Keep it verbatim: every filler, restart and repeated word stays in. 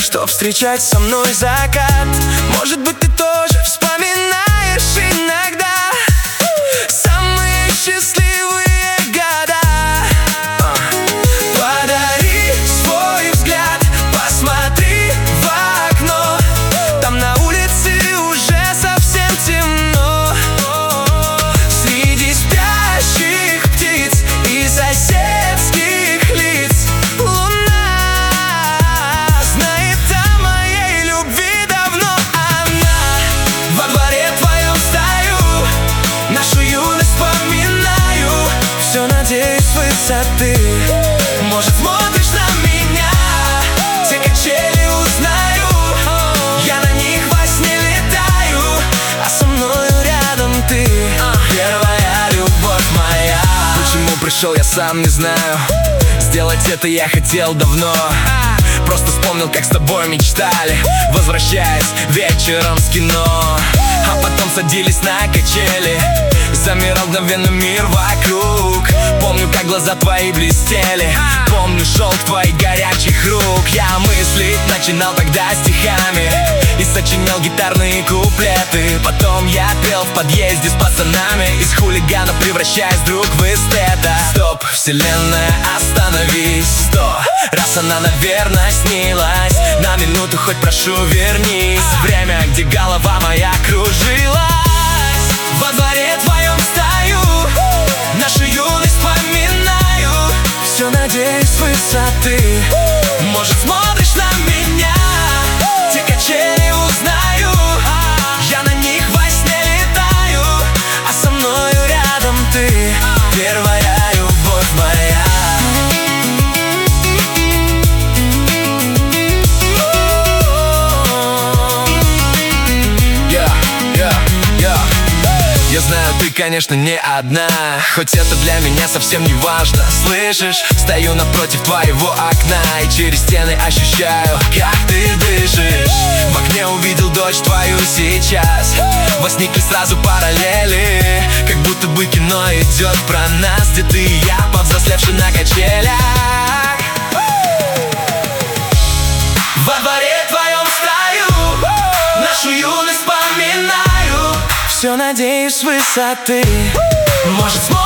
чтоб встречать со мной закат. Может быть, ты тоже вспоминаешь иногда самые счастливые года. Подари свой взгляд, посмотри в окно. Там на улице уже совсем темно. Среди спящих птиц и соседских лиц луна знает о моей любви давно. Она во дворе твоем стою, нашу юность вспоминаю. Все надеюсь с высоты. Может, смотришь на меня, те качели узнаю. Я на них во сне летаю, а со мною рядом ты, первая любовь моя. Почему пришел, я сам не знаю. Сделать это я хотел давно. Просто вспомнил, как с тобой мечтали, возвращаясь вечером с кино. А потом садились на качели, замирал мгновенно мир вокруг. Помню, как глаза твои блестели, помню шелк твоих горячих рук. Я мыслить начинал тогда стихами и сочинял гитарные куплеты. Потом я пел в подъезде с пацанами, из хулигана превращаясь вдруг в эстета. Стоп, вселенная, остановись. Сто раз она, наверное, снилась. На минуту хоть прошу вернись. Время, где голова моя кружилась. Во дворе твоем стою, нашу юность вспоминаю. Все надеюсь с высоты. Может, смотришь на меня, те качели узнаю. Я на них во сне летаю, а со мною рядом ты, первая любовь моя. Я знаю, ты, конечно, не одна, хоть это для меня совсем не важно. Слышишь, стою напротив твоего окна и через стены ощущаю, как ты дышишь. В окне увидел дочь твою сейчас, возникли сразу параллели, как будто бы кино идет про нас, где ты и я, повзрослевшие на качелях. Во дворе твоем стою, нашу юность вспоминаю. Все надеюсь с высоты. Может,